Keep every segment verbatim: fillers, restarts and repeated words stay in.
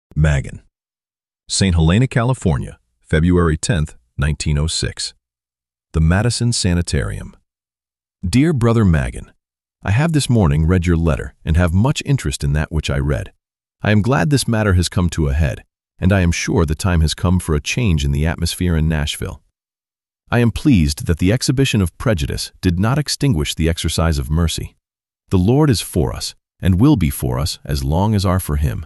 Magan. Saint Helena, California, February tenth, nineteen oh six. The Madison Sanitarium. Dear Brother Magan, I have this morning read your letter and have much interest in that which I read. I am glad this matter has come to a head, and I am sure the time has come for a change in the atmosphere in Nashville. I am pleased that the exhibition of prejudice did not extinguish the exercise of mercy. The Lord is for us, and will be for us as long as are for Him.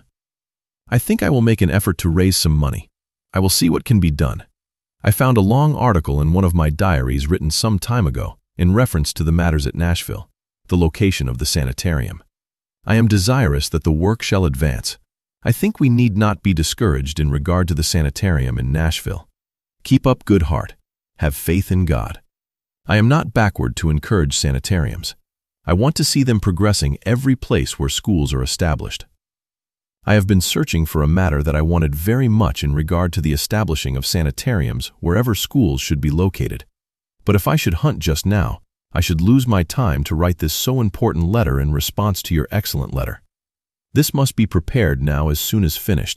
I think I will make an effort to raise some money. I will see what can be done. I found a long article in one of my diaries written some time ago in reference to the matters at Nashville, the location of the sanitarium. I am desirous that the work shall advance. I think we need not be discouraged in regard to the sanitarium in Nashville. Keep up good heart. Have faith in God. I am not backward to encourage sanitariums. I want to see them progressing every place where schools are established. I have been searching for a matter that I wanted very much in regard to the establishing of sanitariums wherever schools should be located. But if I should hunt just now, I should lose my time to write this so important letter in response to your excellent letter. This must be prepared now as soon as finished.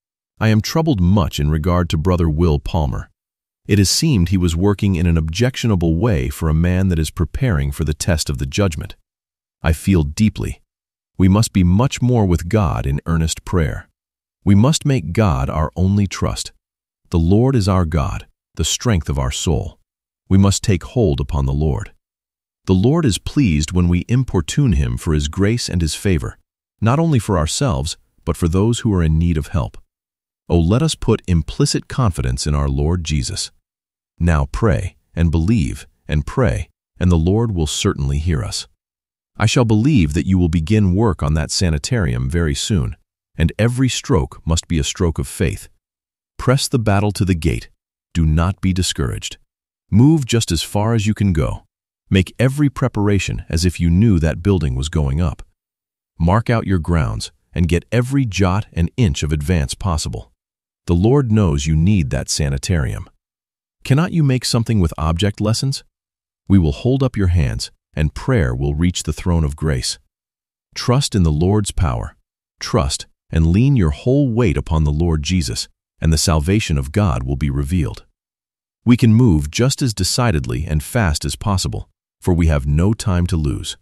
I am troubled much in regard to Brother Will Palmer. It has seemed he was working in an objectionable way for a man that is preparing for the test of the judgment. I feel deeply. We must be much more with God in earnest prayer. We must make God our only trust. The Lord is our God, the strength of our soul. We must take hold upon the Lord. The Lord is pleased when we importune Him for His grace and His favor, not only for ourselves, but for those who are in need of help. Oh, let us put implicit confidence in our Lord Jesus. Now pray, and believe, and pray, and the Lord will certainly hear us. I shall believe that you will begin work on that sanitarium very soon, and every stroke must be a stroke of faith. Press the battle to the gate. Do not be discouraged. Move just as far as you can go. Make every preparation as if you knew that building was going up. Mark out your grounds and get every jot and inch of advance possible. The Lord knows you need that sanitarium. Cannot you make something with object lessons? We will hold up your hands, and prayer will reach the throne of grace. Trust in the Lord's power. Trust and lean your whole weight upon the Lord Jesus, and the salvation of God will be revealed. We can move just as decidedly and fast as possible, for we have no time to lose.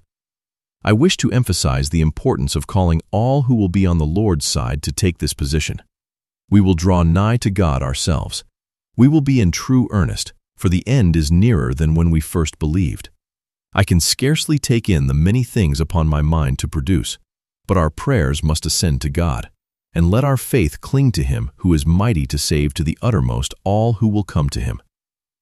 I wish to emphasize the importance of calling all who will be on the Lord's side to take this position. We will draw nigh to God ourselves. We will be in true earnest, for the end is nearer than when we first believed. I can scarcely take in the many things upon my mind to produce, but our prayers must ascend to God, and let our faith cling to Him who is mighty to save to the uttermost all who will come to Him.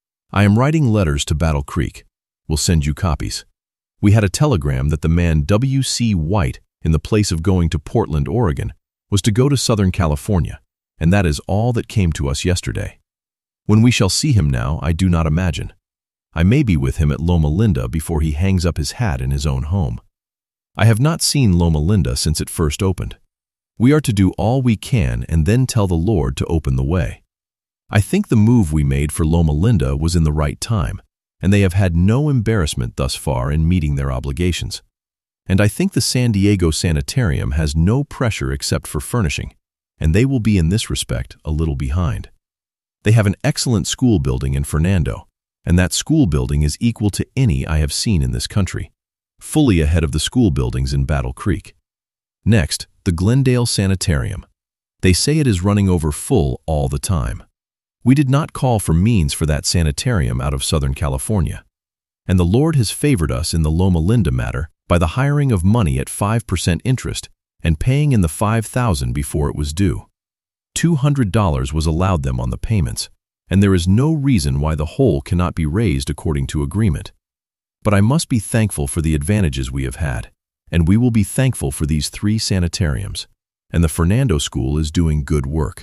I am writing letters to Battle Creek. We'll send you copies. We had a telegram that the man W C White, in the place of going to Portland, Oregon, was to go to Southern California, and that is all that came to us yesterday. When we shall see him now, I do not imagine. I may be with him at Loma Linda before he hangs up his hat in his own home. I have not seen Loma Linda since it first opened. We are to do all we can and then tell the Lord to open the way. I think the move we made for Loma Linda was in the right time, and they have had no embarrassment thus far in meeting their obligations. And I think the San Diego Sanitarium has no pressure except for furnishing, and they will be in this respect a little behind. They have an excellent school building in Fernando, and that school building is equal to any I have seen in this country, fully ahead of the school buildings in Battle Creek. Next, the Glendale Sanitarium. They say it is running over full all the time. We did not call for means for that sanitarium out of Southern California, and the Lord has favored us in the Loma Linda matter by the hiring of money at five percent interest and paying in the five thousand dollars before it was due. two hundred dollars was allowed them on the payments, and there is no reason why the whole cannot be raised according to agreement. But I must be thankful for the advantages we have had, and we will be thankful for these three sanitariums, and the Fernando School is doing good work.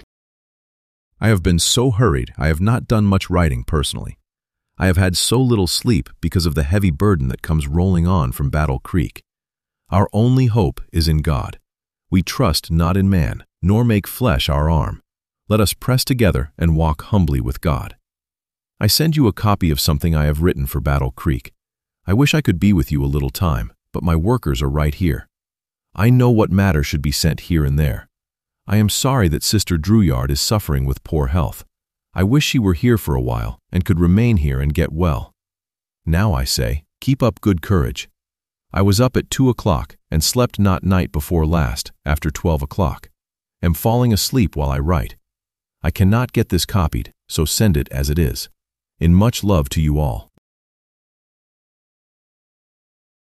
I have been so hurried I have not done much writing personally. I have had so little sleep because of the heavy burden that comes rolling on from Battle Creek. Our only hope is in God. We trust not in man, nor make flesh our arm. Let us press together and walk humbly with God. I send you a copy of something I have written for Battle Creek. I wish I could be with you a little time, but my workers are right here. I know what matter should be sent here and there. I am sorry that Sister Drouillard is suffering with poor health. I wish she were here for a while and could remain here and get well. Now I say, keep up good courage. I was up at two o'clock and slept not night before last, after twelve o'clock. Am falling asleep while I write. I cannot get this copied, so send it as it is. In much love to you all.